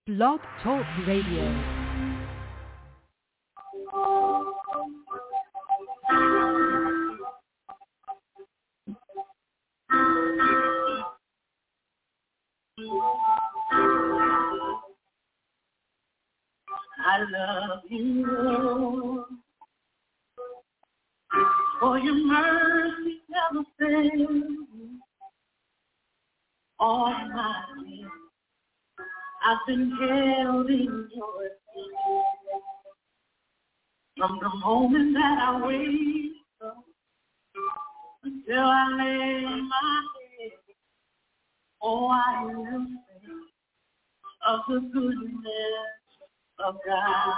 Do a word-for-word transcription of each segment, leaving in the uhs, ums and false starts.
Blog Talk Radio. I love you, Lord, for your mercy never fails me. All my days I've been held in your hand. From the moment that I wake up until I lay my head, oh, I will sing of the goodness of God.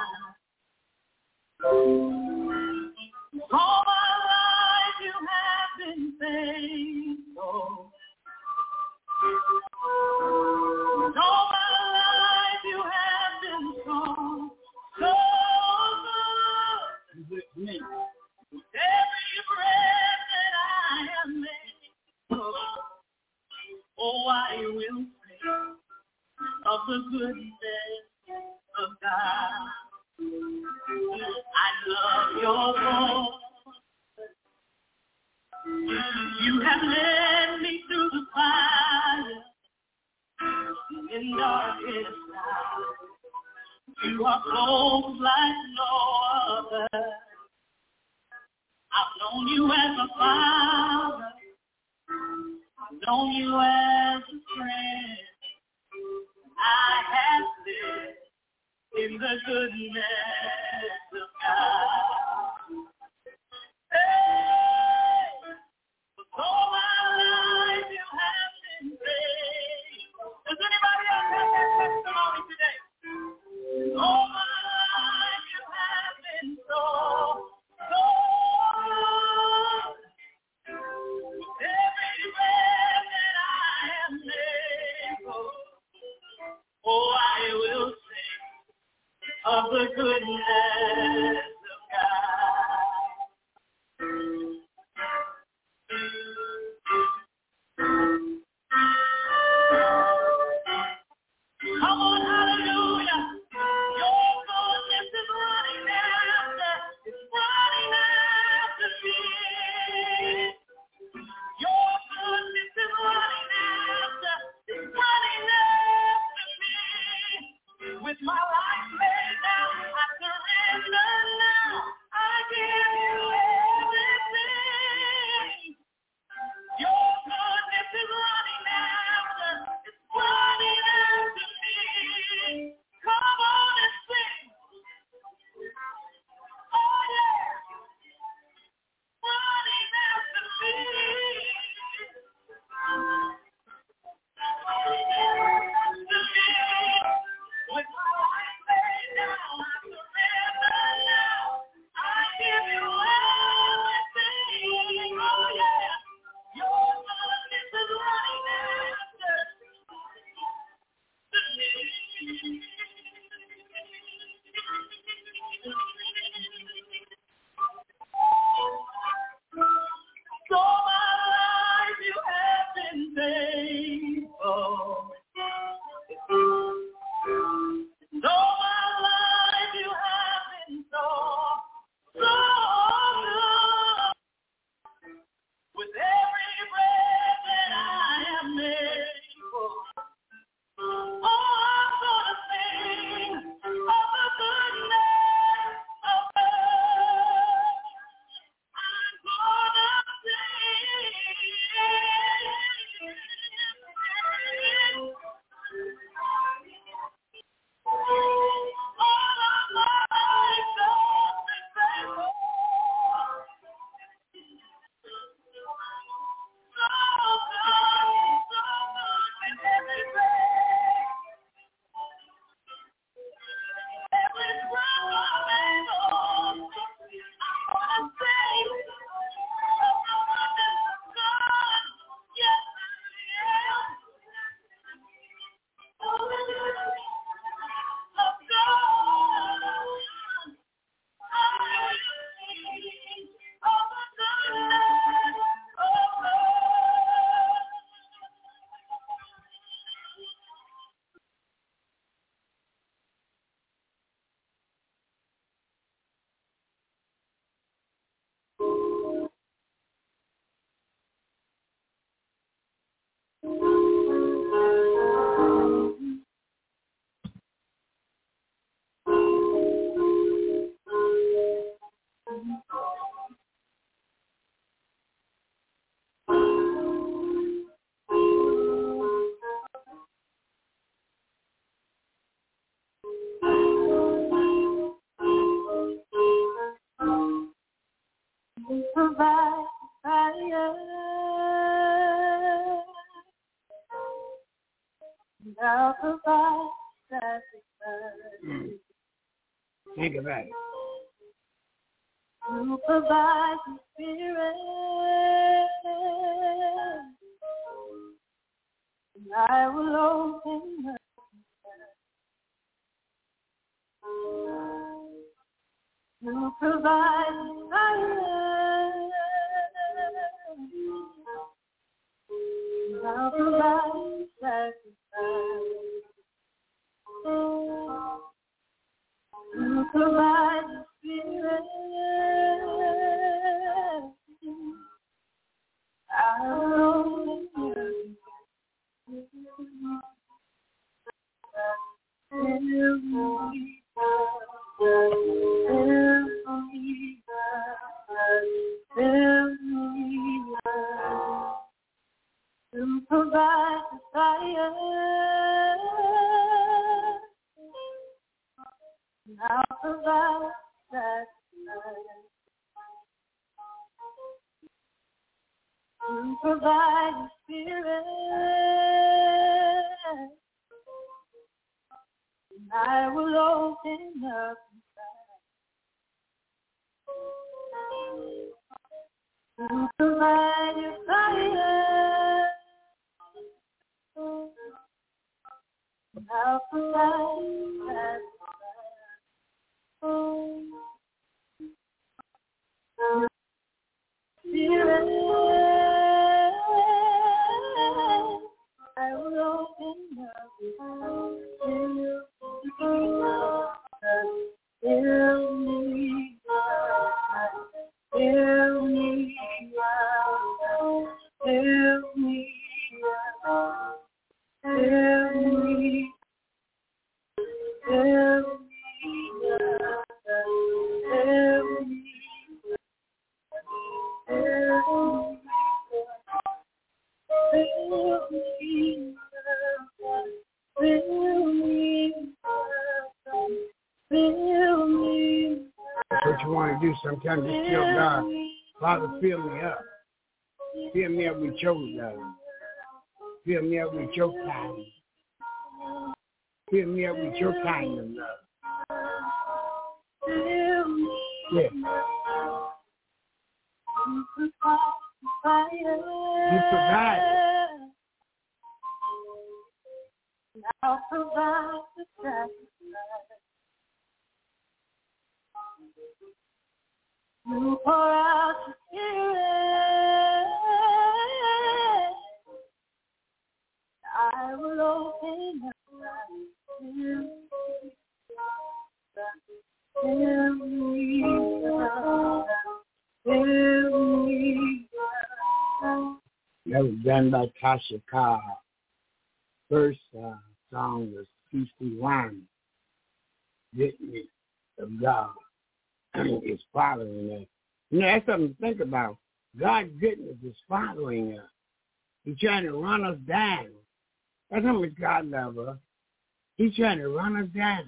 All my life you have been faithful. All my life you have been so, so good with me. Every breath that I am able, oh, I will sing of the goodness of God. I love your voice. You have led me through the fire in darkest night. You are close like no other. I've known you as a father. I've known you as a friend. I have lived in the goodness of God. Hey, all my life you have been faithful. Does anybody else have that testimony today? All my life you have been so, so good. Every breath that I am able, oh, I will sing of the goodness of God. Come on, hallelujah. Your goodness is running after, it's running after me. Your goodness is running after, it's running after me. With my life laid down, I surrender now. I give you everything. Your goodness is running after, it's running after me. Come on and sing. Oh yeah, running after me. Running after me. With my life You provide fire. And I'll provide sacrifice. Mm. Think about it. You provide the spirit. And I will open up. You provide fire. And I'll provide sacrifice. You provide the spirit. I will open up. You provide the fire. I'll provide sacrifice. You provide the spirit. And I will open up inside. You provide your fire. And I'll provide sacrifice. Spirit, I will open up till you fill me up, fill me up, fill me up, fill me, fill me up, fill me. That's what you want to do sometimes, just feel God. Father, fill me up. Fill me up with your love. Fill me up with your kindness. Fill me up with your kind of love. Yeah. You provide. I'll provide the sacrifice. You pour out the spirit. I will open up to fill me up. Fill me up. That was done by Tasha Cobb. First uh, song was sixty-one. Goodness of God is following us. You know, that's something to think about. God's goodness is following us. He's trying to run us down. That's how much God loves us. He's trying to run us down.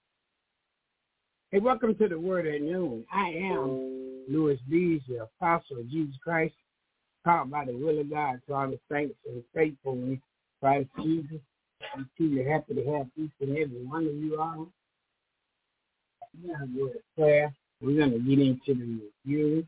Hey, welcome to the Word at Noon. I am Louis Bees, the apostle of Jesus Christ, called by the will of God to all the saints and faithful in Christ Jesus. I'm truly happy to have each and every one of you on. We're going to go to prayer. We're going to get into the review.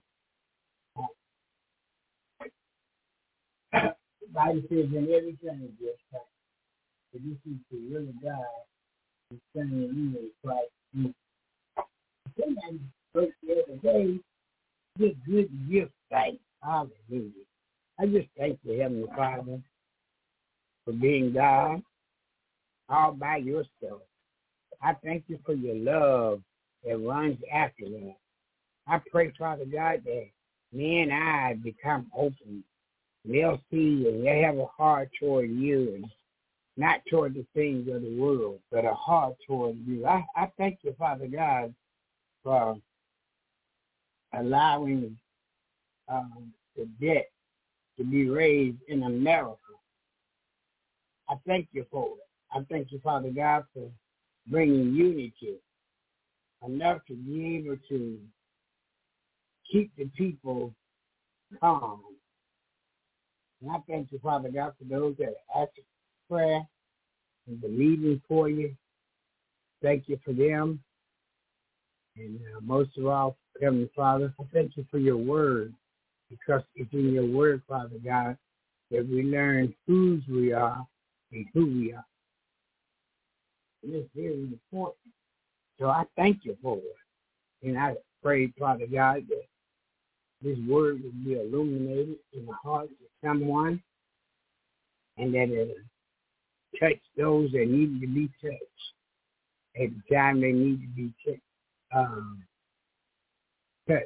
The Bible says in everything, just like, but this is the will of God concerning you in Christ Jesus. Sometimes first the other day, get good gift thanks. Hallelujah. I just thank the Heavenly Father for being God all by yourself. I thank you for your love that runs after that. I pray, Father God, that me and I become open. They'll see and they have a heart toward you and not toward the things of the world, but a heart toward you. I, I thank you, Father God, for allowing um, the debt to be raised in America. I thank you for it. I thank you, Father God, for bringing unity enough to be able to keep the people calm. And I thank you, Father God, for those that are asking for prayer and believing for you. Thank you for them. And uh, most of all, Heavenly Father, I thank you for your word, because it's in your word, Father God, that we learn whose we are and who we are. And it's very important. So I thank you for it. And I pray, Father God, that this word will be illuminated in the hearts of someone, and that it will touch those that need to be touched at the time they need to be touched. Um, touch.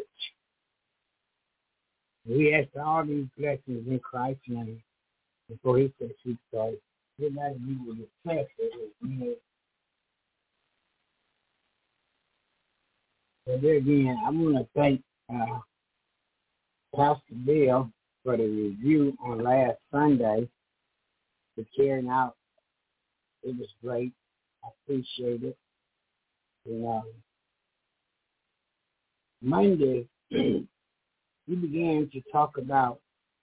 We ask all these blessings in Christ's name before he says we start. Everybody be with the test it. So there again, I want to thank uh, Pastor Bill for the review on last Sunday, for carrying out. It was great. I appreciate it. And um, Monday, we began to talk about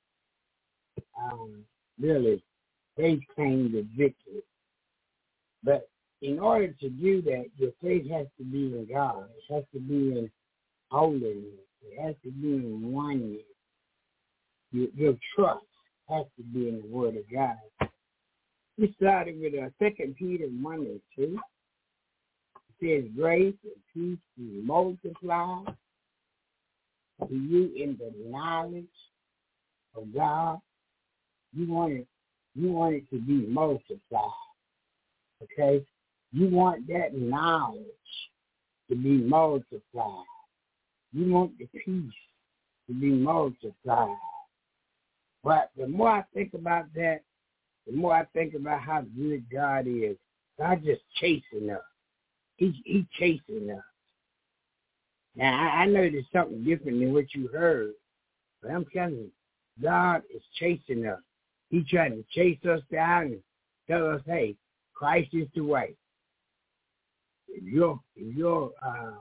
um, really faith claim the victory. But in order to do that, your faith has to be in God. It has to be in holiness. It has to be in oneness. Your, your trust has to be in the Word of God. We started with uh, Second Peter one and two. It says, grace and peace be multiplied to you in the knowledge of God. You want it, you want it to be multiplied. Okay? You want that knowledge to be multiplied. You want the peace to be multiplied. But the more I think about that, the more I think about how good God is. God just chasing us. He's he chasing us. Now, I, I know there's something different than what you heard, but I'm telling you, God is chasing us. He's trying to chase us down and tell us, hey, Christ is the way. If you're, if you're, uh,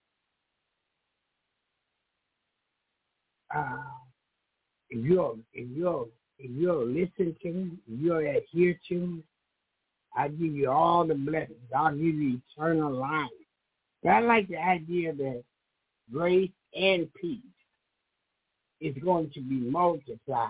uh, if you're, if you're, if you'll listen to me, if you'll adhere to me, I'll give you all the blessings. I'll give you eternal life. But I like the idea that grace and peace is going to be multiplied.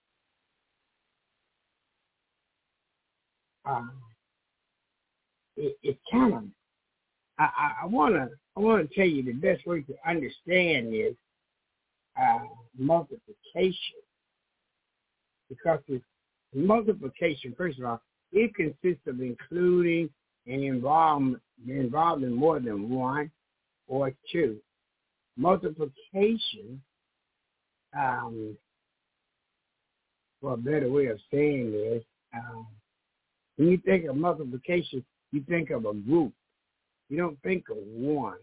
Um, it, it's kind of, I, I, I wanna, I wanna tell you the best way to understand is uh, multiplication, because it's multiplication. First of all, it consists of including and involving involving more than one or two. Multiplication, um, for a better way of saying this, um, when you think of multiplication, you think of a group. You don't think of one.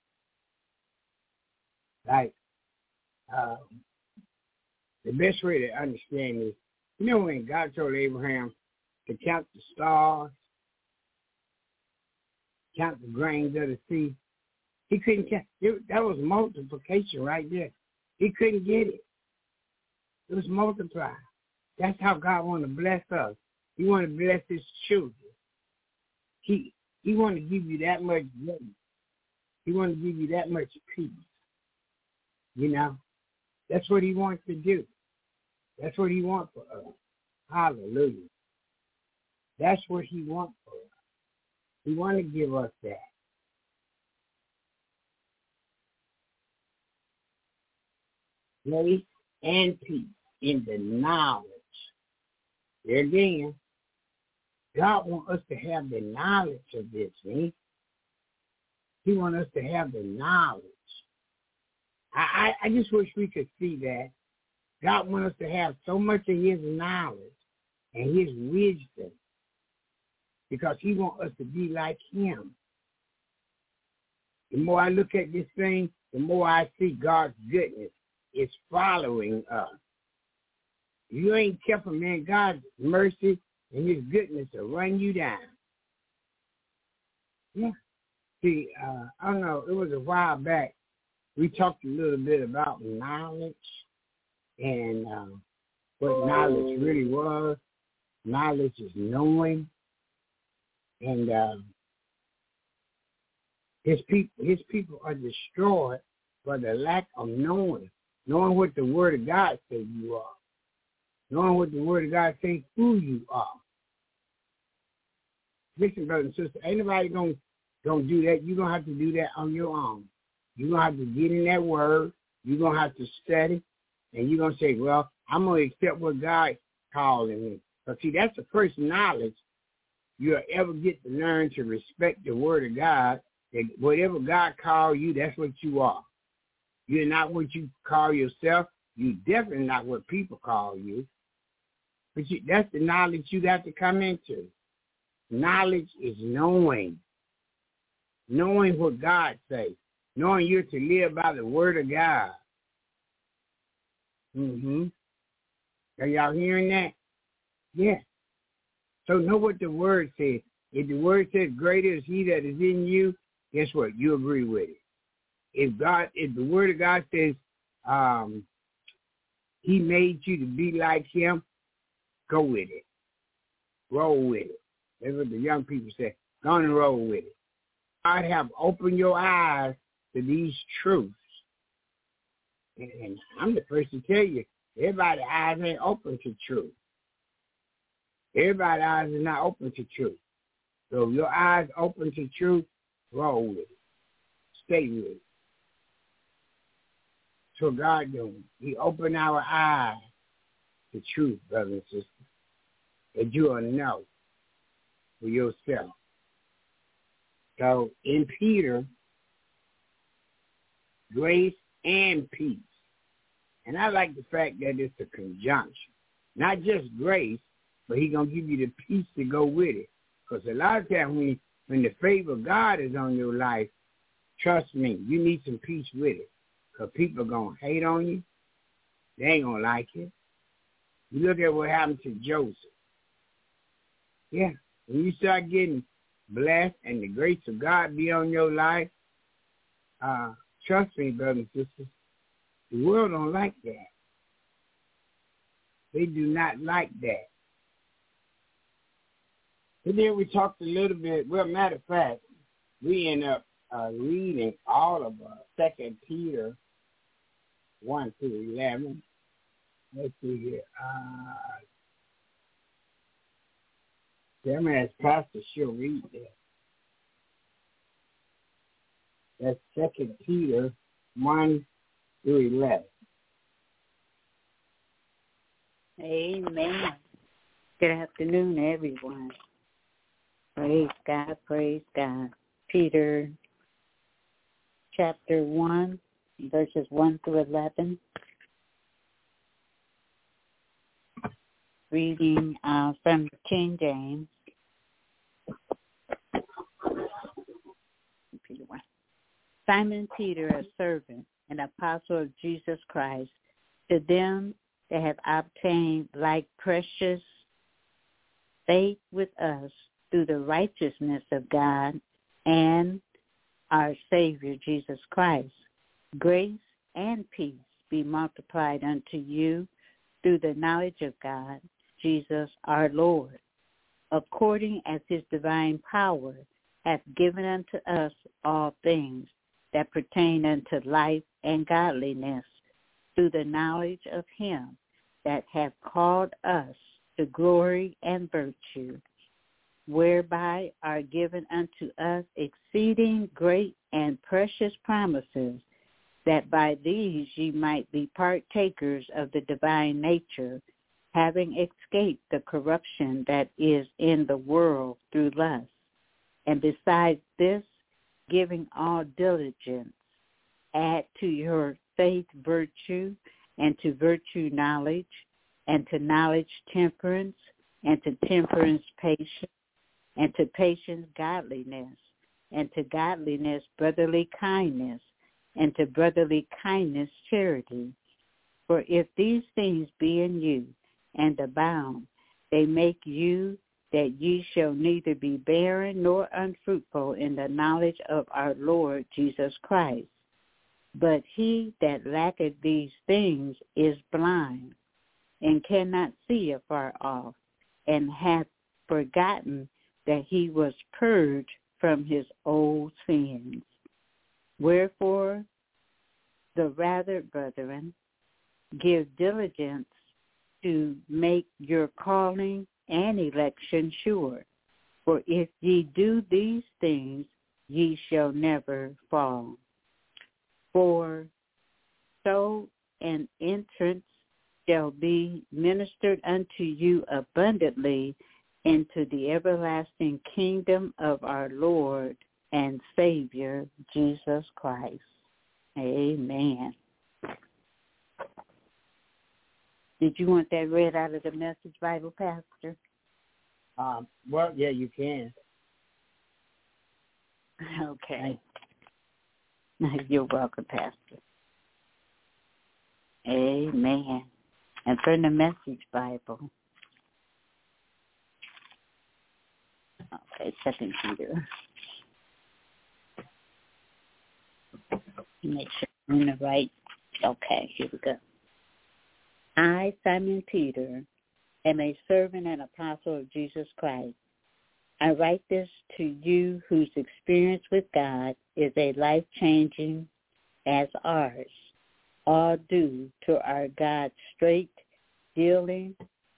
Like, uh, the best way to understand is, you know when God told Abraham to count the stars, count the grains of the sea, he couldn't count. It, that was multiplication right there. He couldn't get it. It was multiplied. That's how God wanted to bless us. He wanted to bless his children. He he wanted to give you that much grace. He wanted to give you that much peace. You know, that's what he wants to do. That's what he wants for us. Hallelujah. That's what he wants for us. He wants to give us that. Grace and peace in the knowledge. There again, God wants us to have the knowledge of this, man. He wants us to have the knowledge. I, I, I just wish we could see that. God wants us to have so much of his knowledge and his wisdom, because he wants us to be like him. The more I look at this thing, the more I see God's goodness is following us. If you ain't careful, man, God's mercy and his goodness will run you down. Yeah. See, uh, I don't know, it was a while back, we talked a little bit about knowledge and uh, what knowledge really was. Knowledge is knowing, and uh, his people, his people are destroyed for the lack of knowing, knowing what the Word of God says you are, knowing what the Word of God says who you are. Listen, brothers and sisters, ain't nobody gonna gonna do that. You're gonna have to do that on your own. You're gonna have to get in that Word. You're gonna have to study, and you're gonna say, "Well, I'm gonna accept what God calling me." But see, that's the first knowledge you'll ever get to learn to respect the Word of God. That whatever God called you, that's what you are. You're not what you call yourself. You're definitely not what people call you. But you, that's the knowledge you got to come into. Knowledge is knowing. Knowing what God says. Knowing you're to live by the Word of God. Mm-hmm. Are y'all hearing that? Yeah. So know what the Word says. If the Word says greater is he that is in you, guess what? You agree with it. If God, if the Word of God says um, he made you to be like him, go with it. Roll with it. That's what the young people say. Go on and roll with it. God have opened your eyes to these truths. And, and I'm the first to tell you, everybody's eyes ain't open to truth. Everybody's eyes are not open to truth. So if your eyes open to truth, roll with it. Stay with it. So God doing. He opened our eyes to truth, brothers and sisters. That you will know for yourself. So in Peter, grace and peace. And I like the fact that it's a conjunction. Not just grace, but he's going to give you the peace to go with it. Because a lot of times when, when the favor of God is on your life, trust me, you need some peace with it. Because people are going to hate on you. They ain't going to like it. You look at what happened to Joseph. Yeah, when you start getting blessed and the grace of God be on your life, uh, trust me, brothers and sisters, the world don't like that. They do not like that. And then we talked a little bit, well, matter of fact, we end up uh, reading all of uh, Second Peter one through eleven. Let's see here. Uh, I'm going to ask Pastor, she'll read that. That's Second Peter one through eleven. Amen. Good afternoon, everyone. Praise God, praise God. Peter chapter one, verses one through eleven. Reading uh, from King James. Simon Peter, a servant and apostle of Jesus Christ, to them that have obtained like precious faith with us through the righteousness of God and our Savior Jesus Christ, grace and peace be multiplied unto you through the knowledge of God, Jesus our Lord, according as his divine power hath given unto us all things that pertain unto life and godliness, through the knowledge of him that hath called us to glory and virtue, whereby are given unto us exceeding great and precious promises, that by these ye might be partakers of the divine nature, having escaped the corruption that is in the world through lust. And besides this, giving all diligence, add to your faith virtue, and to virtue knowledge, and to knowledge temperance, and to temperance patience, and to patience godliness, and to godliness brotherly kindness, and to brotherly kindness charity. For if these things be in you, and abound, they make you that ye shall neither be barren nor unfruitful in the knowledge of our Lord Jesus Christ. But he that lacketh these things is blind, and cannot see afar off, and hath forgotten that he was purged from his old sins. Wherefore, the rather, brethren, give diligence to make your calling and election sure. For if ye do these things, ye shall never fall. For so an entrance shall be ministered unto you abundantly into the everlasting kingdom of our Lord and Savior, Jesus Christ. Amen. Did you want that read out of the Message Bible, Pastor? Um, well, yeah, you can. Okay. You're welcome, Pastor. Amen. And from the Message Bible. Okay, Second Peter. Make sure I'm in the right. Okay, here we go. I, Simon Peter, am a servant and apostle of Jesus Christ. I write this to you whose experience with God is a life-changing as ours, all due to our God's straight dealing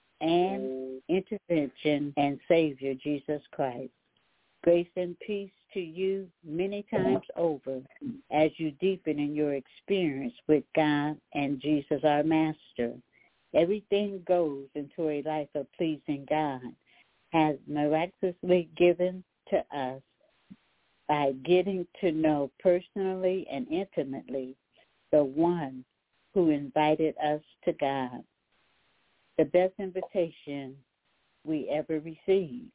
and intervention and Savior, Jesus Christ. Grace and peace to you many times over as you deepen in your experience with God and Jesus our Master. Everything goes into a life of pleasing God has miraculously given to us by getting to know personally and intimately the one who invited us to God. The best invitation we ever received.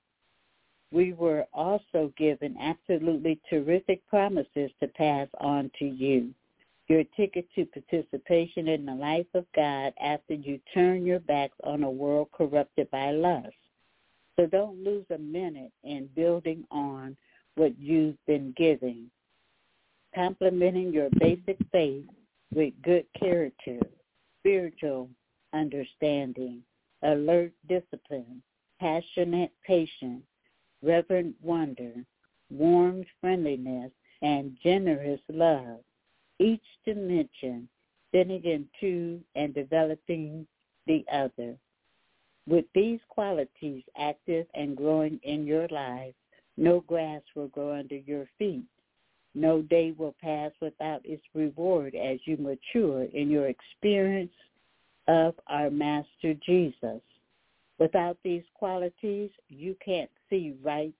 We were also given absolutely terrific promises to pass on to you. Your ticket to participation in the life of God after you turn your backs on a world corrupted by lust. So don't lose a minute in building on what you've been giving, complementing your basic faith with good character, spiritual understanding, alert discipline, passionate patience, reverent wonder, warm friendliness, and generous love. Each dimension fitting into and developing the other. With these qualities active and growing in your life, no grass will grow under your feet. No day will pass without its reward as you mature in your experience of our Master Jesus. Without these qualities, you can't see right.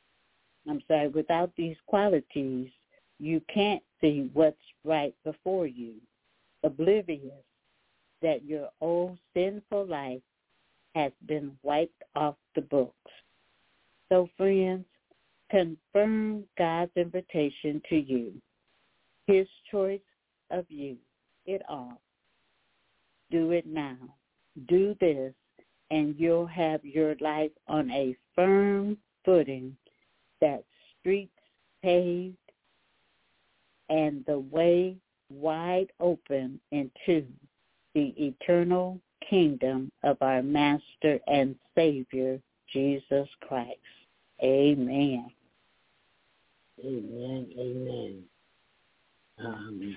I'm sorry, without these qualities, you can't see what's right before you, oblivious that your old sinful life has been wiped off the books. So, friends, confirm God's invitation to you, his choice of you, it all. Do it now. Do this, and you'll have your life on a firm footing, that streets paved and the way wide open into the eternal kingdom of our Master and Savior, Jesus Christ. Amen. Amen. Amen. Um,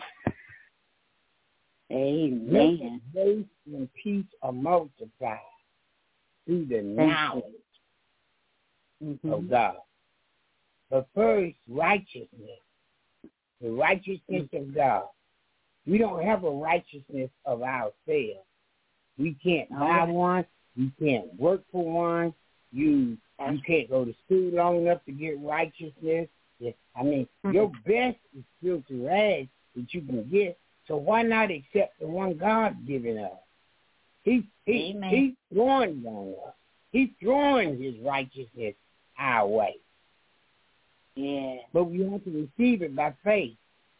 Amen. Grace and peace are multiplied through the knowledge mm-hmm. of God. But first, righteousness. The righteousness mm-hmm. of God. We don't have a righteousness of ourselves. We can't buy right. one. You can't work for one. You you can't go to school long enough to get righteousness. I mean, mm-hmm. your best is filthy rags that you can get. So why not accept the one God's given us? He, he, he's throwing it on us. He's throwing his righteousness our way. Yeah. But we have to receive it by faith.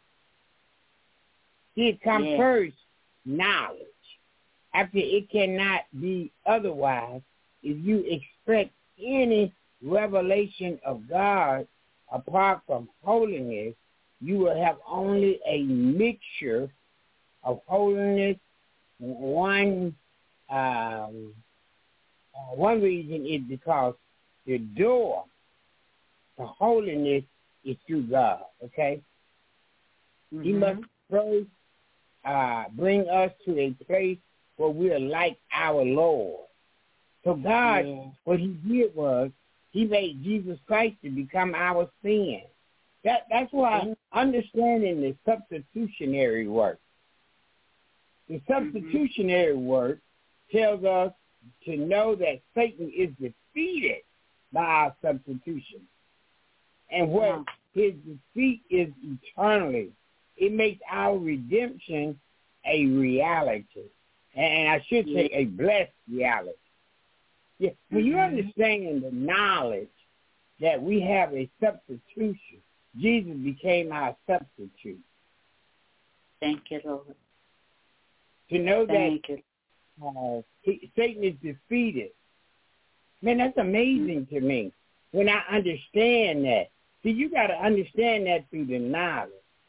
It comes yeah. first, knowledge. After it cannot be otherwise, if you expect any revelation of God apart from holiness, you will have only a mixture of holiness. One um, uh, one reason is because the door to holiness is through God, okay? Mm-hmm. He must first uh, bring us to a place where we are like our Lord. So God, yeah. what he did was he made Jesus Christ to become our sin. That That's why mm-hmm. understanding the substitutionary work. The substitutionary mm-hmm. work tells us to know that Satan is defeated by our substitution. And what wow. his defeat is eternally. It makes our redemption a reality. And I should say yeah. a blessed reality. Yeah. When mm-hmm. you understand the knowledge that we have a substitution, Jesus became our substitute. Thank you, Lord. To know Thank that uh, he, Satan is defeated. Man, that's amazing mm-hmm. to me when I understand that. See, you got to understand that through the knowledge.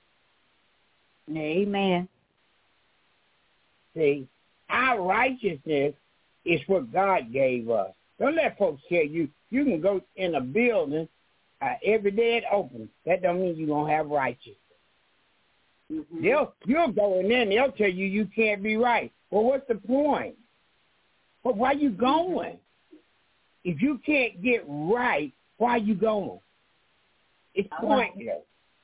Amen. See, our righteousness is what God gave us. Don't let folks tell you, you can go in a building uh, every day it opens. That don't mean you're going to have righteousness. Mm-hmm. They'll, you'll go in there and they'll tell you you can't be right. Well, what's the point? Well, why you going? If you can't get right, why you going? It's pointless.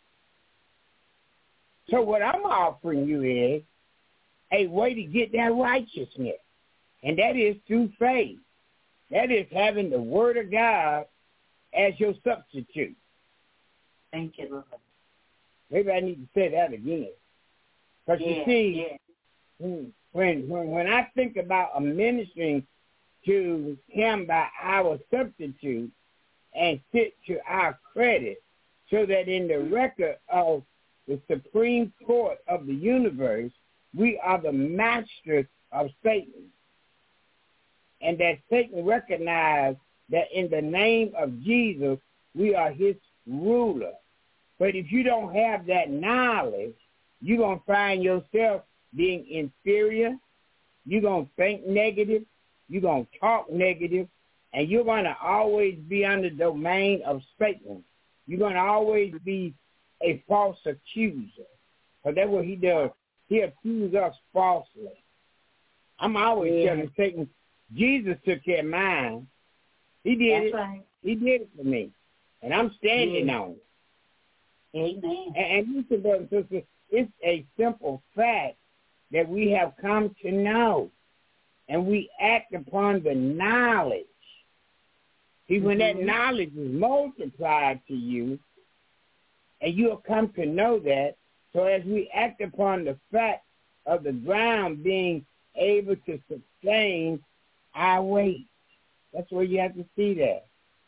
So what I'm offering you is a way to get that righteousness, and that is through faith. That is having the Word of God as your substitute. Thank you, Lord. Maybe I need to say that again. Because yeah, you see, yeah. when, when when I think about ministering to him by our substitute and sit to our credit, so that in the record of the Supreme Court of the universe, we are the masters of Satan. And that Satan recognized that in the name of Jesus, we are his ruler. But if you don't have that knowledge, you're going to find yourself being inferior. You're going to think negative. You're going to talk negative. And you're going to always be under the domain of Satan. You're going to always be a false accuser. Because that's what he does. He accuses us falsely. I'm always yeah. telling Satan, Jesus took care of mine. He did that's it. Right. He did it for me. And I'm standing yeah. on it. Amen. And, and listen, brothers and sisters, it's a simple fact that we have come to know. And we act upon the knowledge. See, when mm-hmm. that knowledge is multiplied to you, and you'll come to know that, so as we act upon the fact of the ground being able to sustain our weight, that's where you have to see that.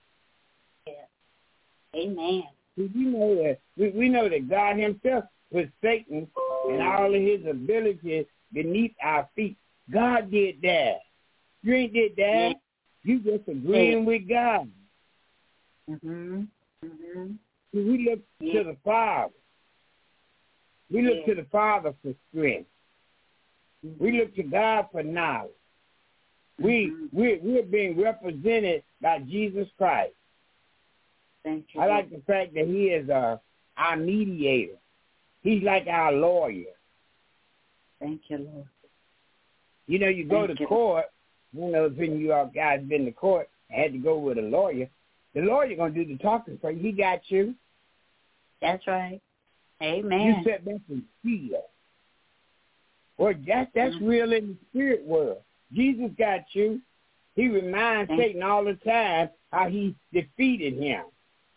Yeah. Amen. See, we know that we, we know that God himself put Satan and all of his abilities beneath our feet. God did that. You ain't did that. Yeah. You just agreeing yeah. with God. Mhm. Mhm. We look yeah. to the Father. We look yeah. to the Father for strength. Mm-hmm. We look to God for knowledge. We mm-hmm. we we're being represented by Jesus Christ. Thank you. I like the fact that he is uh, our mediator. He's like our lawyer. Thank you, Lord. You know, you go Thank to you. court. You know, if any of you all guys been to court and had to go with a lawyer, the lawyer going to do the talking for you. He got you. That's right. Amen. You sit back and feel. Well, that, that's mm-hmm. real in the spirit world. Jesus got you. He reminds Thank Satan all the time how he defeated him.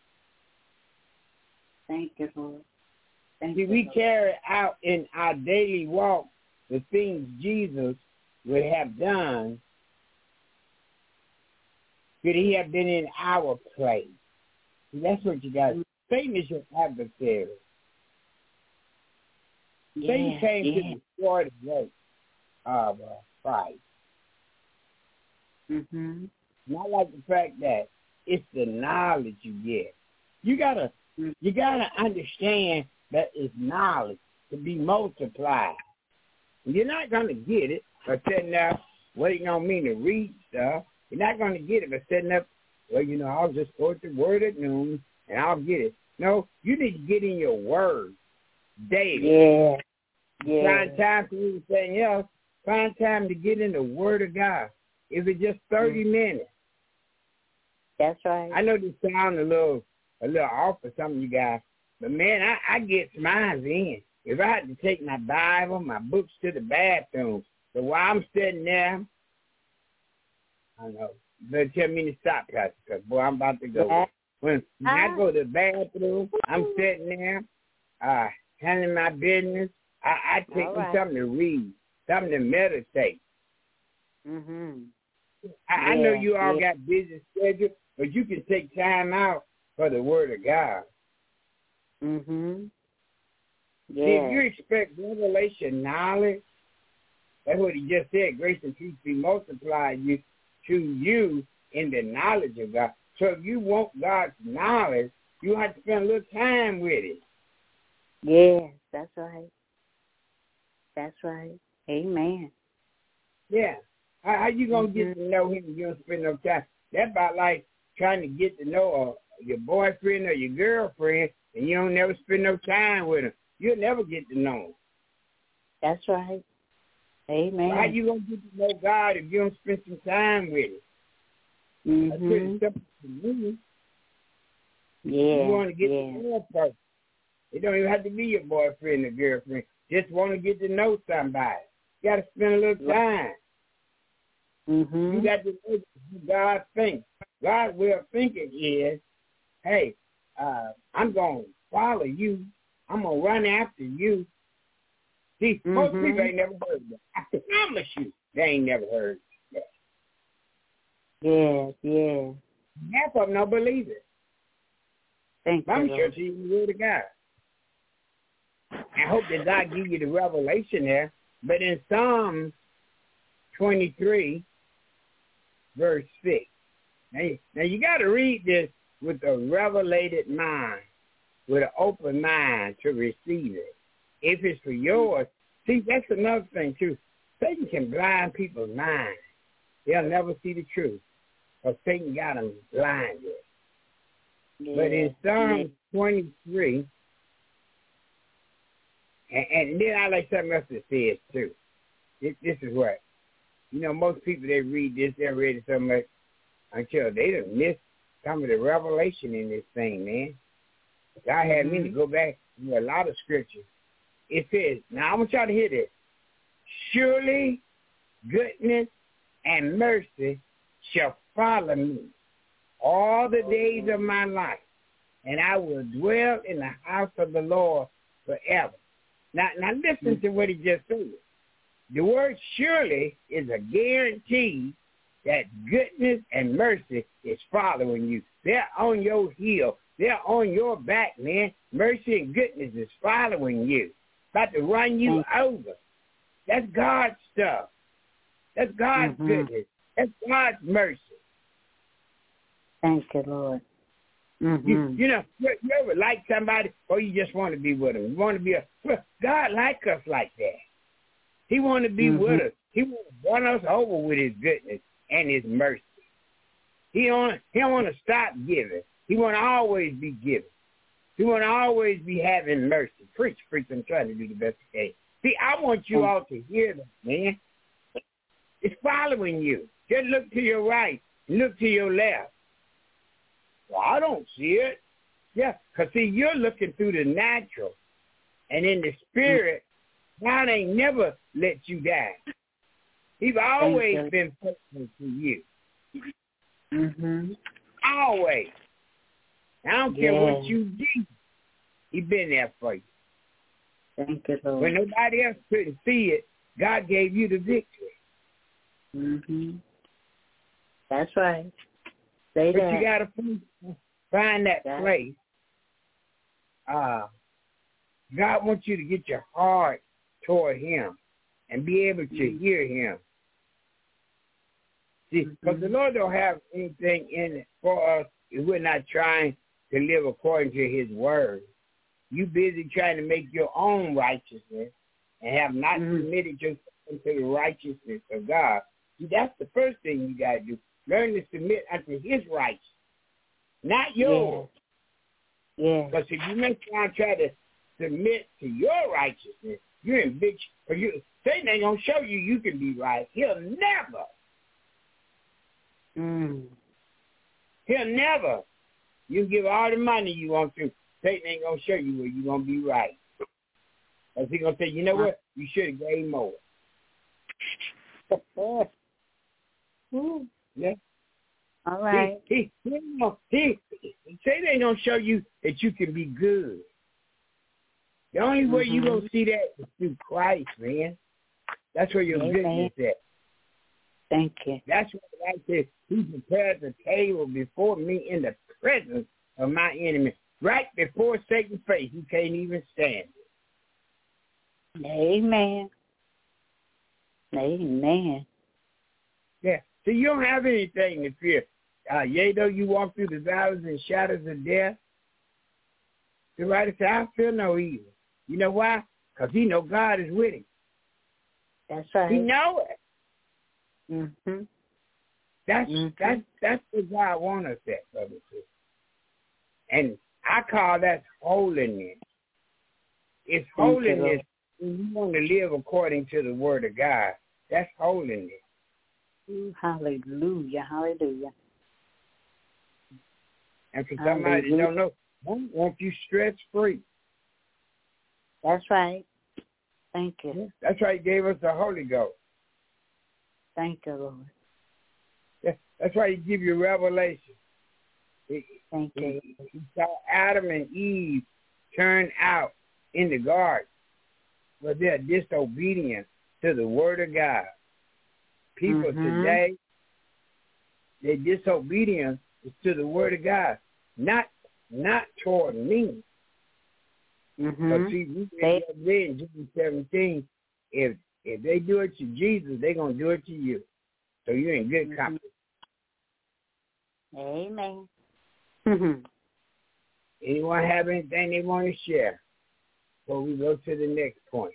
Thank you, Lord. Thank See, you, we Lord. carry out in our daily walk the things Jesus would have done could he have been in our place. See, that's what you got. Mm-hmm. Satan is your adversary. Yeah, Satan came yeah. to destroy the work of uh, Christ. Mm-hmm. And I like the fact that it's the knowledge you get. You gotta, you gotta understand that is knowledge to be multiplied. You're not going to get it by sitting there waiting on me to read stuff. You're not going to get it by sitting up, well, you know, I'll just quote the word at noon and I'll get it. No, you need to get in your word daily. Yeah. Yeah. Find time for anything else. Find time to get in the word of God. If it's just thirty mm-hmm. minutes. That's right. I know this sounds a little a little off for some of you guys, but man, I, I get mine in. If I had to take my Bible, my books to the bathroom, so while I'm sitting there, I don't know, you better tell me to stop, Pastor, because, boy, I'm about to go. Yeah. When, when I go to the bathroom, I'm sitting there, uh, handling my business. I, I take right. me something to read, something to meditate. Mm-hmm. I, yeah, I know you all yeah. got busy schedules, but you can take time out for the Word of God. Mm-hmm. Yeah. If you expect revelation knowledge, that's what he just said, grace and truth be multiplied you to you in the knowledge of God. So if you want God's knowledge, you have to spend a little time with it. Yeah, that's right. That's right. Amen. Yeah. How, how you going to mm-hmm. get to know him if you don't spend no time? That's about like trying to get to know uh, your boyfriend or your girlfriend, and you don't never spend no time with them. You'll never get to know him. That's right. Amen. How you going to get to know God if you don't spend some time with him? Mm-hmm. That's pretty simple to me. Yeah. You want to get yeah. to know a person. It don't even have to be your boyfriend or girlfriend. Just want to get to know somebody. You got to spend a little time. Mm-hmm. You got to know who God thinks. God's way of thinking is, hey, uh, I'm going to follow you. I'm going to run after you. See, mm-hmm. most people ain't never heard that. I promise you, they ain't never heard that. Yeah, yeah. Half of them don't believe it. Thank I'm you, sure she's the word of God. I hope that God give you the revelation there. But in Psalm twenty-three, verse six, now you, now you got to read this with a revelated mind, with an open mind to receive it. If it's for yours, see, that's another thing, too. Satan can blind people's minds. They'll never see the truth, because Satan got them blinded. Yeah. But in Psalm yeah. twenty-three, and, and then I like something else that says, too. This, this is what, you know, most people, they read this, they read it so much until they done missed some of the revelation in this thing, man. God had mm-hmm. me to go back to a lot of scriptures. It says, now I want y'all to hear this. Surely goodness and mercy shall follow me all the days of my life, and I will dwell in the house of the Lord forever. Now, now listen mm-hmm. to what he just said. The word surely is a guarantee that goodness and mercy is following you. They're on your heel. They're on your back, man. Mercy and goodness is following you. About to run you over. That's God's stuff. That's God's mm-hmm. goodness. That's God's mercy. Thank you, Lord. Mm-hmm. You, you know, you, you ever like somebody, or you just want to be with them? You want to be a, well, God like us like that. He want to be mm-hmm. with us. He want to run us over with his goodness and his mercy. He don't, he don't want to stop giving. He want to always be giving. He want to always be having mercy. Preach, preach, I'm trying to do the best I can. See, I want you all to hear that, man. It's following you. Just look to your right. Look to your left. Well, I don't see it. Yeah, because, see, you're looking through the natural. And in the spirit, God ain't never let you down. He's always been faithful to you. Mm-hmm. Always. I don't care yeah. what you do. He's been there for you. Thank you, Lord. When nobody else couldn't see it, God gave you the victory. Mm-hmm. That's right. Say but that. you got to find that yeah. place. Uh, God wants you to get your heart toward him and be able to mm-hmm. hear him. See, because mm-hmm. the Lord don't have anything in it for us if we're not trying to live according to his word. you busy trying to make your own righteousness and have not mm. submitted yourself to the righteousness of God. See, that's the first thing you got to do. Learn to submit unto his righteousness, not yours. Yeah. Because if you make time try to submit to your righteousness, you're in big trouble. You, Satan ain't going to show you you can be right. He'll never. Mm. He'll never. You give all the money you want to. Satan ain't going to show you where you're going to be right. Because he's going to say, you know what? You should have gave more. Yeah. All right. He, he, he, he, Satan ain't going to show you that you can be good. The only way mm-hmm. you're going to see that is through Christ, man. That's where your Amen. goodness is at. Thank you. That's what I said. He prepares a table before me in the presence of my enemy. Right before Satan's face, he can't even stand it. Amen. Amen. Yeah. So you don't have anything to fear. Uh, yea, though you walk through the valleys and shadows of death, the writer said, I feel no evil. You know why? Because he know God is with him. That's right. He know it. Mm-hmm. That's mm-hmm. that's that's what God wants us at, brother. And I call that holiness. It's holiness when you want to live according to the word of God. That's holiness. Hallelujah, hallelujah. And for somebody that don't know, I want you stress free. That's right. Thank you. That's why he gave us the Holy Ghost. Thank you, Lord. That's why he give you revelation. He, Thank he, you. He saw Adam and Eve turn out in the garden, but they're disobedient to the word of God. People mm-hmm. today, their disobedience is to the word of God, not not toward me. Mm-hmm. But see, we read they, in John seventeen, if if they do it to Jesus, they're gonna do it to you. So you're in good mm-hmm. company. Amen. Mm-hmm. Anyone have anything they want to share before we go to the next point?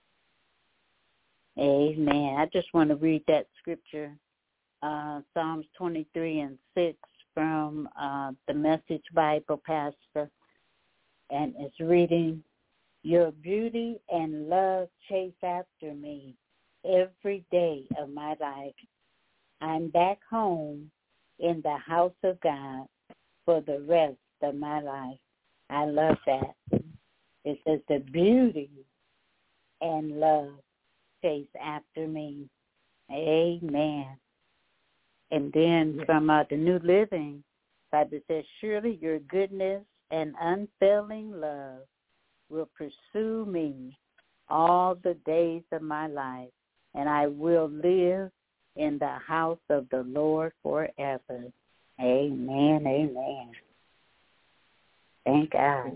Amen. I just want to read that scripture, uh, Psalms twenty-three and six from uh, the Message Bible, Pastor. And it's reading, your beauty and love chase after me every day of my life. I'm back home in the house of God for the rest of my life. I love that. It says the beauty and love chase after me. Amen. And then Yeah. from uh, the New Living, Bible says, surely your goodness and unfailing love will pursue me all the days of my life, and I will live in the house of the Lord forever. Amen, amen. Thank God.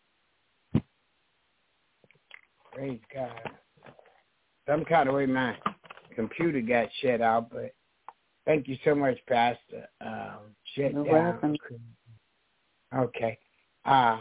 Praise God. Some kind of way my computer got shut out, but thank you so much, Pastor. Um, shut You're down. welcome. Okay. Uh,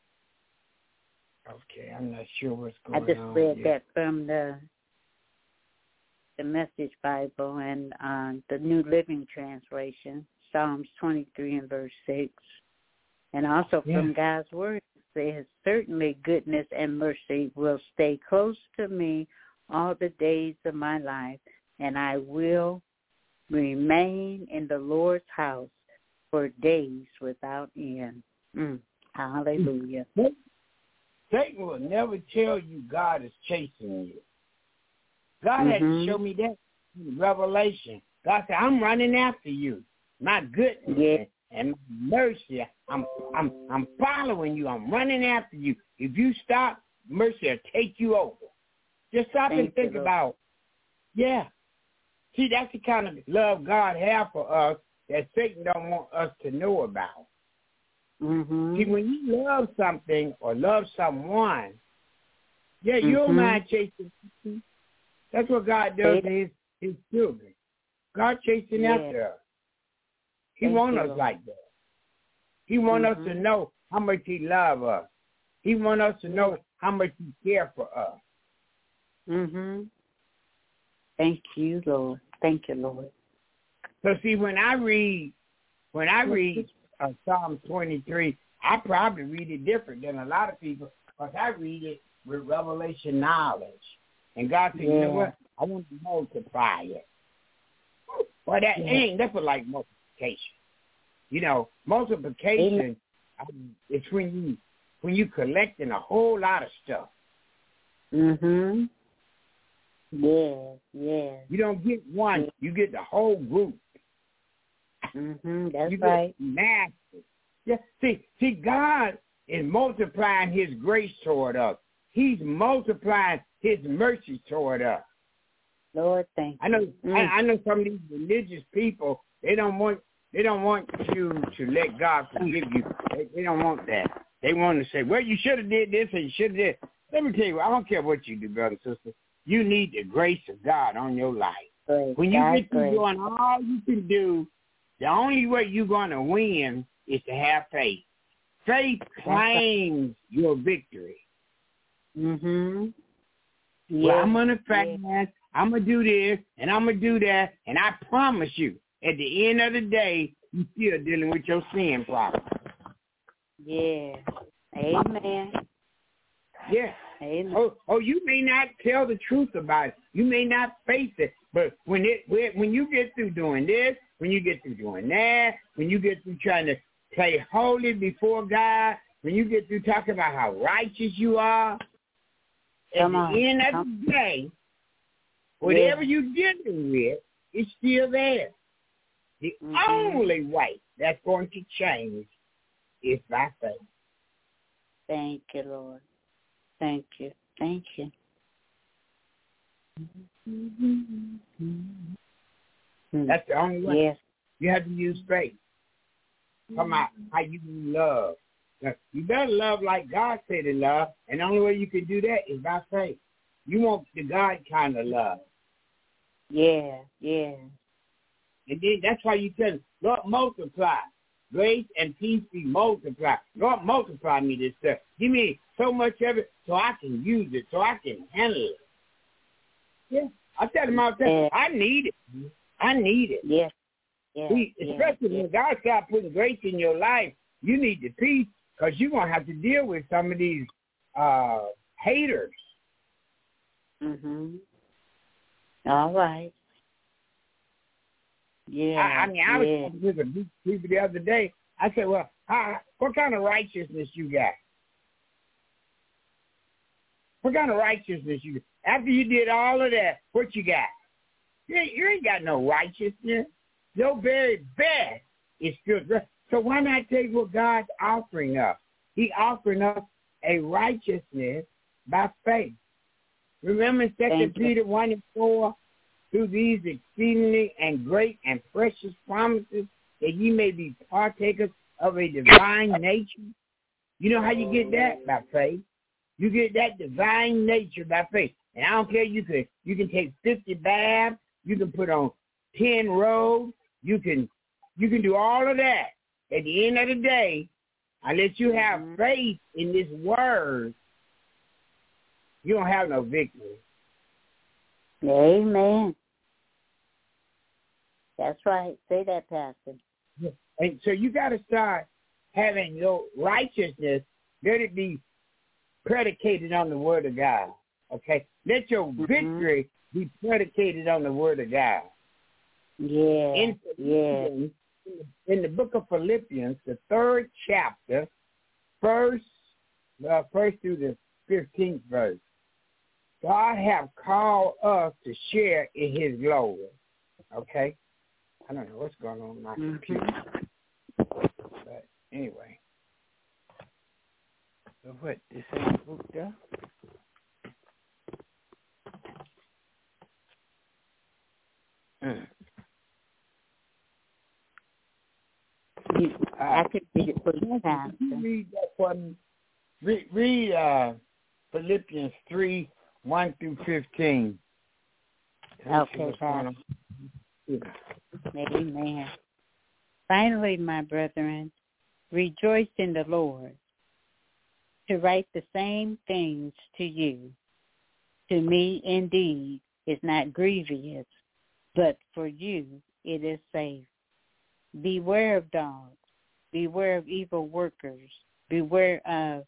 okay, I'm not sure what's I going just on. read yet. that from the the Message Bible and uh, the New Living Translation, Psalms twenty-three and verse six. And also from Yeah. God's Word, it says, certainly goodness and mercy will stay close to me all the days of my life, and I will remain in the Lord's house for days without end. Mm. Hallelujah. Satan will never tell you God is chasing you. God mm-hmm. had to show me that in Revelation. God said, I'm running after you. My goodness yeah. and my mercy. I'm I'm I'm following you. I'm running after you. If you stop, mercy will take you over. Just stop Thank and think you, about, yeah. See, that's the kind of love God has for us that Satan don't want us to know about. Mm-hmm. See, when you love something or love someone, yeah, you don't mm-hmm. mind chasing. That's what God does to his, his children. God chasing yeah. after us. He Thank wants you, us Lord. like that. He wants mm-hmm. us to know how much he loves us. He wants us to know how much he cares for us. Mhm. Thank you, Lord. Thank you, Lord. So see, when I read, when I read uh, Psalm twenty-three, I probably read it different than a lot of people because I read it with revelation knowledge. And God said, yeah. You know what? I want to multiply it. Well, that yeah. ain't, that's what like multiplication. You know, multiplication um, is when you when you collecting a whole lot of stuff. Mhm. Yeah, yeah. You don't get one, you get the whole group. Mhm. That's you right. Massive. Yeah. See, see, God is multiplying His grace toward us. He's multiplying His mercy toward us. Lord, thank I know. you. Mm. I, I know some of these religious people. They don't want. They don't want you to let God forgive you. They, they don't want that. They want to say, "Well, you should have did this, and you should have did." Let me tell you, I don't care what you do, brother and sister. You need the grace of God on your life. Great. When you That's get through doing all you can do, the only way you're going to win is to have faith. Faith claims right. your victory. Mm-hmm. Yeah. Well, I'm going to fast, yeah. I'm going to do this, and I'm going to do that, and I promise you, at the end of the day, you're still dealing with your sin problem. Yeah. Amen. Yeah. Amen. Oh, oh, you may not tell the truth about it. You may not face it. But when it when you get through doing this, when you get through doing that, when you get through trying to play holy before God, when you get through talking about how righteous you are, Come at on. the end of Come. the day, whatever yeah. you're dealing with, it's still there. The mm-hmm. only way that's going to change is by faith. Thank you, Lord. Thank you. Thank you. That's the only way. Yes. You have to use faith. Come out how you love. Now, you better love like God said to love, and the only way you can do that is by faith. You want the God kind of love. Yeah, yeah. And then that's why you tell him, Lord, multiply. Grace and peace be multiplied. Lord, multiply me this stuff. Give me so much of it so I can use it, so I can handle it. Yeah. I tell him all the time, yeah. I need it. I need it. Yes. Yeah. See, yeah. especially yeah. when God starts putting grace in your life, you need the peace because you're going to have to deal with some of these uh, haters. Mm-hmm. All right. Yeah. I, I mean, I was yeah. talking to the people the other day. I said, well, how, what kind of righteousness you got? What kind of righteousness you got? After you did all of that, what you got? You ain't, you ain't got no righteousness. Your very best is good. So why not take what God's offering us? He's offering us a righteousness by faith. Remember Second Peter one and four? Through these exceedingly and great and precious promises, that ye may be partakers of a divine nature. You know how you get that? By faith. You get that divine nature by faith. And I don't care, you can you can take fifty baths, you can put on ten robes, you can you can do all of that. At the end of the day, unless you have mm-hmm. faith in this word, you don't have no victory. Amen. That's right. Say that, Pastor. And so you got to start having your righteousness, let it be predicated on the word of God. Okay? Let your mm-hmm. victory be predicated on the word of God. Yeah. In, yeah. in the book of Philippians, the third chapter, first, uh, first through the fifteenth verse, God have called us to share in his glory. Okay? I don't know what's going on with my mm-hmm. computer. But anyway. So what? This ain't booked up? Mm. You, uh, I could read it for you, Pastor. Read that one. Read, read uh, Philippians three, one through fifteen. Okay, Pastor. Amen. Finally, my brethren, rejoice in the Lord. to write the same things to you. To me, indeed, is not grievous, but for you it is safe. Beware of dogs. Beware of evil workers. Beware of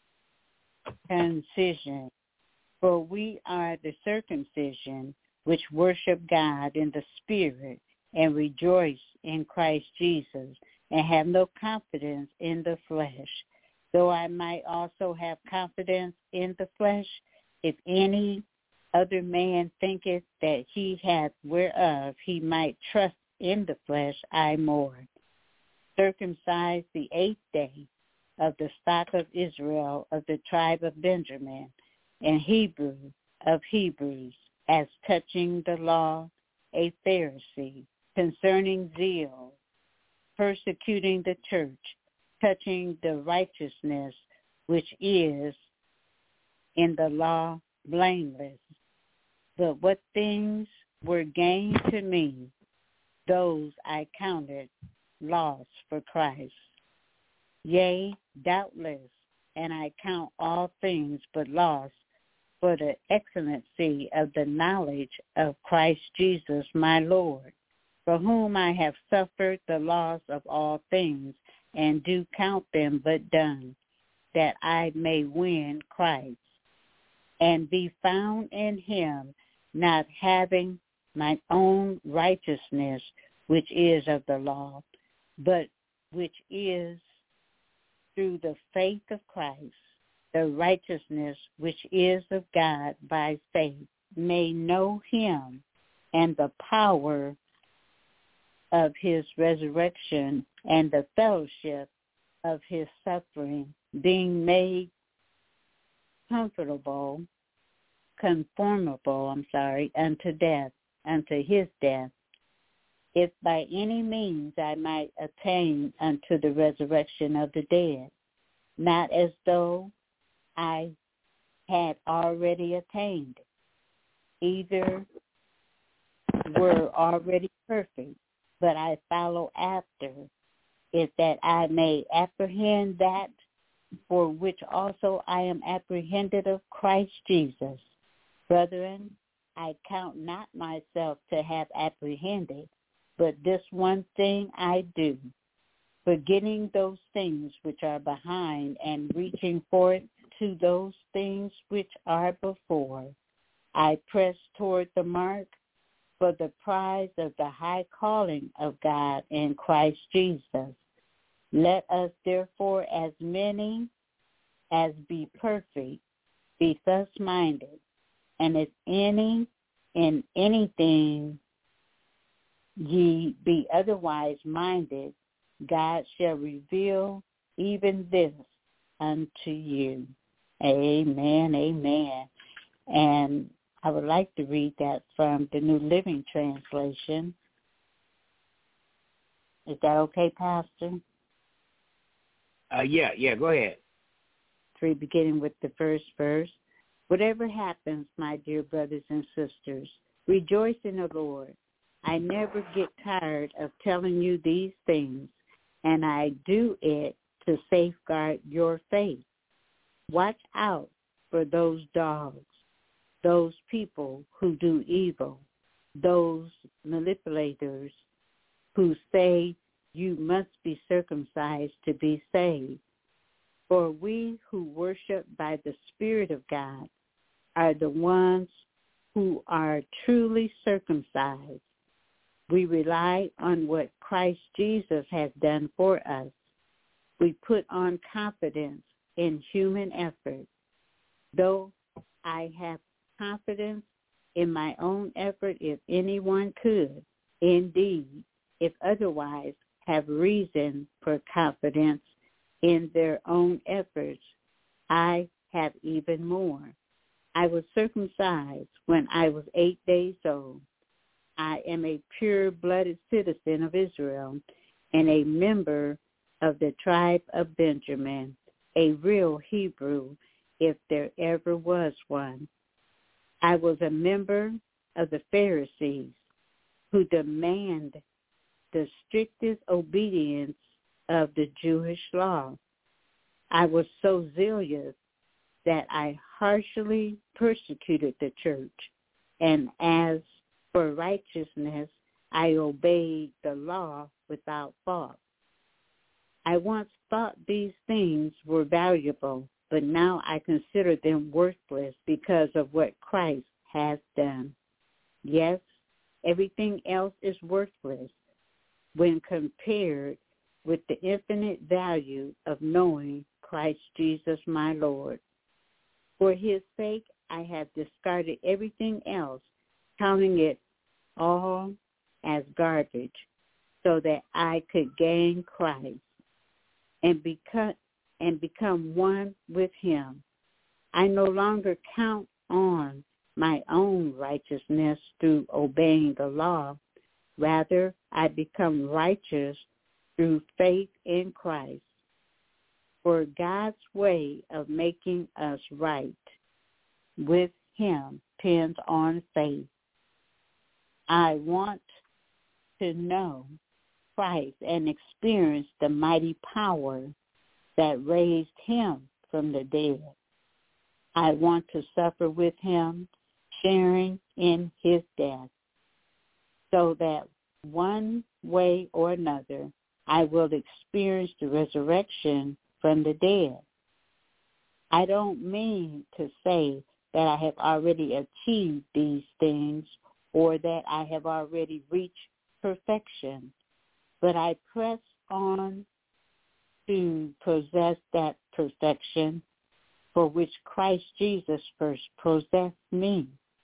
concision. For we are the circumcision which worship God in the Spirit and rejoice in Christ Jesus and have no confidence in the flesh. Though I might also have confidence in the flesh, if any other man thinketh that he hath whereof he might trust in the flesh, I more. Circumcised the eighth day of the stock of Israel of the tribe of Benjamin, and Hebrew of Hebrews, as touching the law, a Pharisee, concerning zeal, persecuting the church, touching the righteousness which is in the law, blameless. But what things were gain to me, those I counted loss for Christ. Yea, doubtless, and I count all things but loss for the excellency of the knowledge of Christ Jesus my Lord, for whom I have suffered the loss of all things, and do count them but dung, that I may win Christ, and be found in him, not having my own righteousness, which is of the law, but which is through the faith of Christ, the righteousness which is of God by faith, may know him and the power of his resurrection and the fellowship of his suffering, being made comfortable, conformable, I'm sorry, unto death, unto his death, if by any means I might attain unto the resurrection of the dead, not as though I had already attained, either were already perfect, but I follow after, if that I may apprehend that for which also I am apprehended of Christ Jesus. Brethren, I count not myself to have apprehended, but this one thing I do, forgetting those things which are behind and reaching forth to those things which are before, I press toward the mark for the prize of the high calling of God in Christ Jesus. Let us therefore, as many as be perfect, be thus minded, and if any in anything ye be otherwise minded, God shall reveal even this unto you. Amen, amen. And I would like to read that from the New Living Translation. Is that okay, Pastor? Uh, yeah, yeah, go ahead. Three, beginning with the first verse. Whatever happens, my dear brothers and sisters, rejoice in the Lord. I never get tired of telling you these things, and I do it to safeguard your faith. Watch out for those dogs, those people who do evil, those manipulators who say you must be circumcised to be saved. For we who worship by the Spirit of God are the ones who are truly circumcised. We rely on what Christ Jesus has done for us. We put on confidence in human effort. Though I have confidence in my own effort, if anyone could, indeed, if otherwise, have reason for confidence in their own efforts, I have even more. I was circumcised when I was eight days old. I am a pure-blooded citizen of Israel and a member of the tribe of Benjamin, a real Hebrew, if there ever was one. I was a member of the Pharisees, who demand the strictest obedience of the Jewish law. I was so zealous that I harshly persecuted the church, and as for righteousness, I obeyed the law without fault. I once thought these things were valuable, but now I consider them worthless because of what Christ has done. Yes, everything else is worthless when compared with the infinite value of knowing Christ Jesus my Lord. For his sake, I have discarded everything else, counting it all as garbage, so that I could gain Christ and become and become one with him. I no longer count on my own righteousness through obeying the law. Rather, I become righteous through faith in Christ. For God's way of making us right with him depends on faith. I want to know Christ and experience the mighty power that raised him from the dead. I want to suffer with him, sharing in his death, so that one way or another I will experience the resurrection from the dead. I don't mean to say that I have already achieved these things or that I have already reached perfection, but I press on to possess that perfection for which Christ Jesus first possessed me.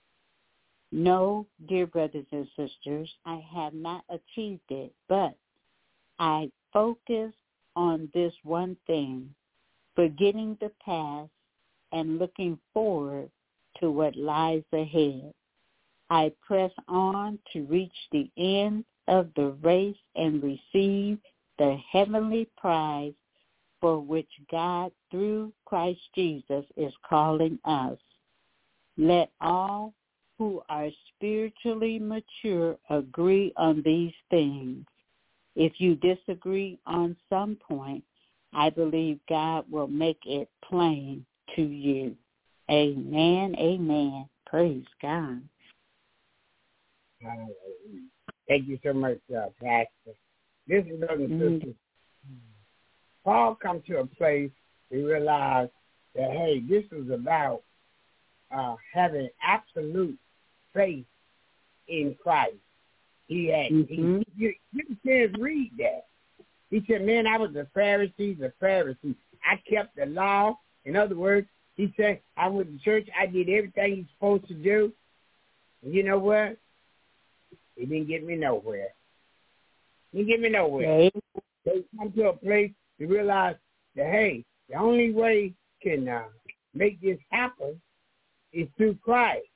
No, dear brothers and sisters, I have not achieved it, but I focus on this one thing, forgetting the past and looking forward to what lies ahead. I press on to reach the end of the race and receive the heavenly prize for which God, through Christ Jesus, is calling us. Let all who are spiritually mature agree on these things. If you disagree on some point, I believe God will make it plain to you. Amen, amen. Praise God. Hallelujah. Thank you so much, uh, Pastor. Listen, brothers and Mm. sisters, Paul come to a place he realized that, hey, this is about uh, having absolute faith in Christ. He had, Mm-hmm. he, you, you can't read that. He said, man, I was a Pharisee, the Pharisee. I kept the law. In other words, he said, I went to church. I did everything he's supposed to do. And you know what? It didn't get me nowhere. It didn't get me nowhere. Okay. They come to a place to realize that, hey, the only way can uh, make this happen is through Christ.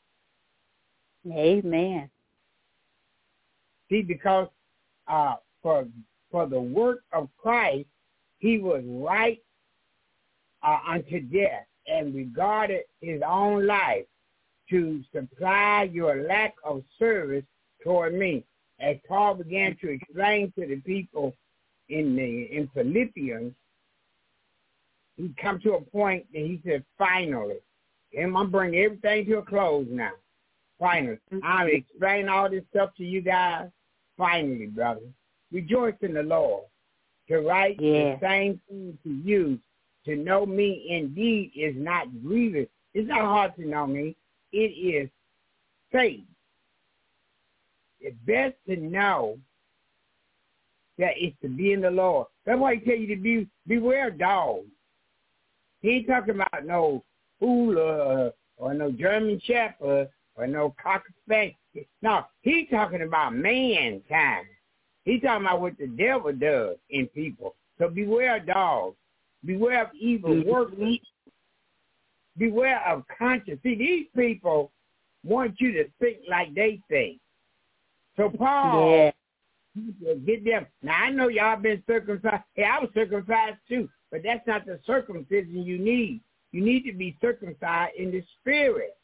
Amen. See, because uh, for for the work of Christ, he was right uh, unto death and regarded his own life to supply your lack of service toward me. As Paul began to explain to the people in the in Philippians, he come to a point that he said, finally, and I'm bringing everything to a close now. Finally, I'm explaining all this stuff to you guys. Finally, brother, rejoice in the Lord. To write Yeah. the same thing to you, to know me indeed is not grievous. It's not hard to know me. It is faith. It's best to know that it's to be in the Lord. That's why he tell you to be beware of dogs. He ain't talking about no fool or, or no German Shepherd or no Cocker Spaniel. No, he's talking about mankind. He's talking about what the devil does in people. So beware of dogs. Beware of evil Mm-hmm. workers. Beware of conscience. See, these people want you to think like they think. So Paul, Yeah. get them. Now, I know y'all been circumcised. Hey, I was circumcised too, but that's not the circumcision you need. You need to be circumcised in the spirit.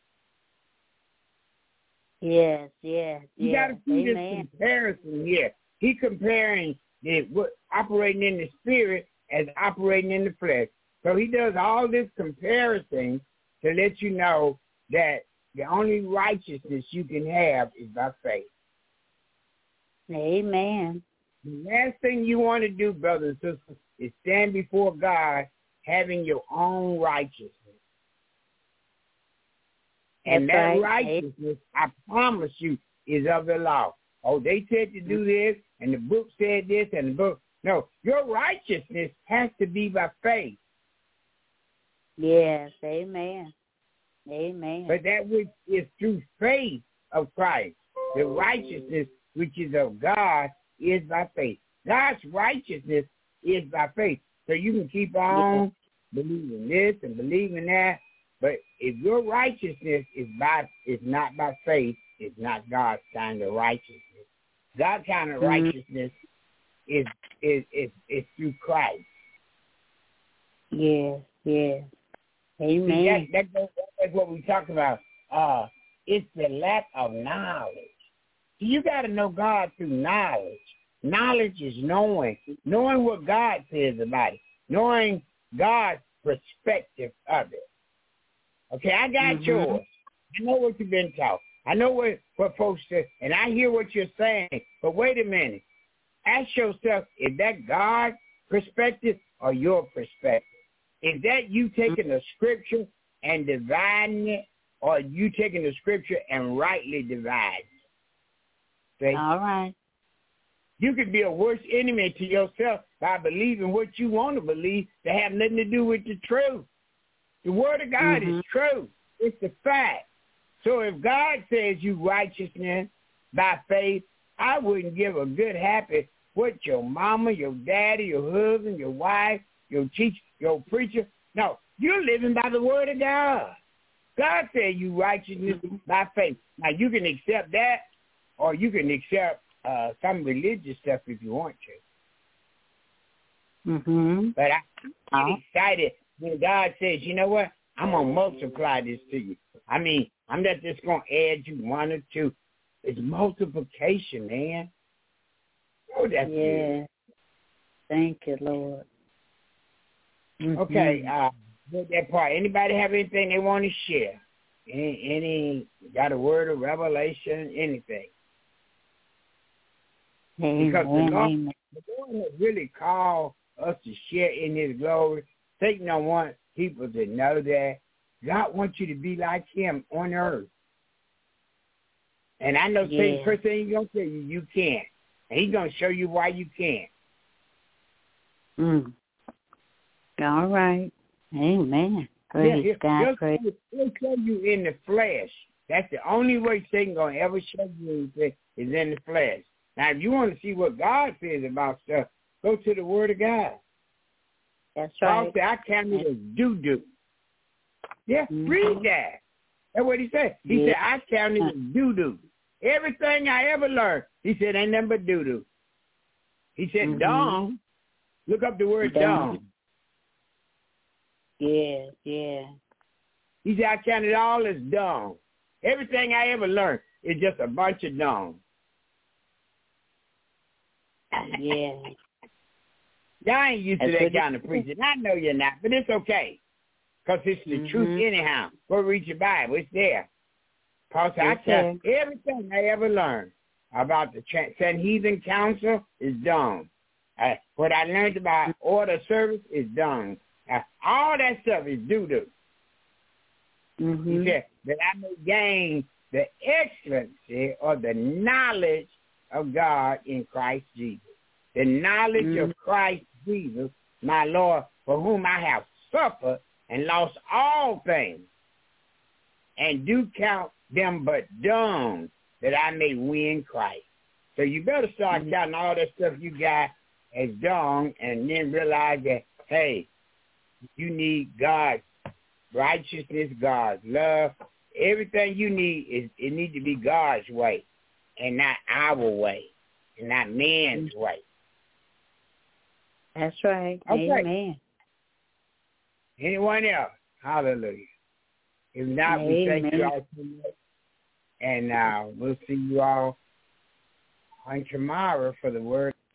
Yes, yes, You yes. got to see Amen. this comparison here. He comparing the what, operating in the spirit as operating in the flesh. So he does all this comparison to let you know that the only righteousness you can have is by faith. Amen. The last thing you want to do, brothers and sisters, is stand before God having your own righteousness. And That's that right. righteousness, I promise you, is of the law. Oh, they said to do this, and the book said this, and the book. No, your righteousness has to be by faith. Yes, amen. Amen. But that which is through faith of Christ, the righteousness which is of God is by faith. God's righteousness is by faith. So you can keep on yeah. believing this and believing that. But if your righteousness is by is not by faith, it's not God's kind of righteousness. God's kind of mm-hmm. righteousness is is is is through Christ. Yes, yes. Amen. See, that, that, that's what we talk about. Uh, it's the lack of knowledge. You got to know God through knowledge. Knowledge is knowing, knowing what God says about it, knowing God's perspective of it. Okay, I got mm-hmm. yours. I know what you've been taught. I know what, what folks say, and I hear what you're saying. But wait a minute. Ask yourself, is that God's perspective or your perspective? Is that you taking the scripture and dividing it, or you taking the scripture and rightly dividing it? See? All right. You could be a worse enemy to yourself by believing what you want to believe that have nothing to do with the truth. The word of God mm-hmm. is true. It's the fact. So if God says you righteousness by faith, I wouldn't give a good happy what your mama, your daddy, your husband, your wife, your teacher, your preacher. No, you're living by the word of God. God said you righteousness by faith. Now, you can accept that, or you can accept uh, some religious stuff if you want to. Mm-hmm. But I, I'm excited when God says, you know what, I'm going to multiply this to you. I mean, I'm not just going to add you one or two. It's multiplication, man. Oh, that's yeah. good. Thank you, Lord. Mm-hmm. Okay, uh, with that part, anybody have anything they want to share? Any, any got a word of revelation, anything? Amen. Because the Lord, Amen. the Lord has really called us to share in his glory. Satan don't want people to know that. God wants you to be like him on earth. And I know yeah. Satan, first thing he's going to tell you, you can't. And he's going to show you why you can't. Mm. All right. Amen. Praise yeah, God. He'll, Praise. he'll show you in the flesh. That's the only way Satan going to ever show you anything is in the flesh. Now, if you want to see what God says about stuff, go to the Word of God. That's right. Paul said, I count it as doo-doo. Yeah, mm-hmm. read that. That's what he said. He yeah. said, I count it as doo-doo. Everything I ever learned, he said, ain't nothing but doo-doo. He said, mm-hmm. dung. Look up the word dung. dung. Yeah, yeah. He said, I count it all as dung. Everything I ever learned is just a bunch of dung. Yeah. Y'all ain't used to that kind of preaching. I know you're not, but it's okay. Because it's the mm-hmm. truth anyhow. Go read your Bible. It's there. Paul said, I count everything I ever learned about the Sanhedrin Council is dung. Uh, what I learned about order of service is dung. Uh, all that stuff is doo-doo. Mm-hmm. He said that I may gain the excellency or the knowledge of God in Christ Jesus. The knowledge mm-hmm. of Christ Jesus, my Lord, for whom I have suffered and lost all things, and do count them but dung, that I may win Christ. So you better start mm-hmm. counting all that stuff you got as dung, and then realize that, hey, you need God's righteousness, God's love. Everything you need, is it needs to be God's way and not our way and not man's way. That's right. Okay. Amen. Anyone else? Hallelujah. If not, Amen. we thank you all so much. And uh, we'll see you all on tomorrow for the word.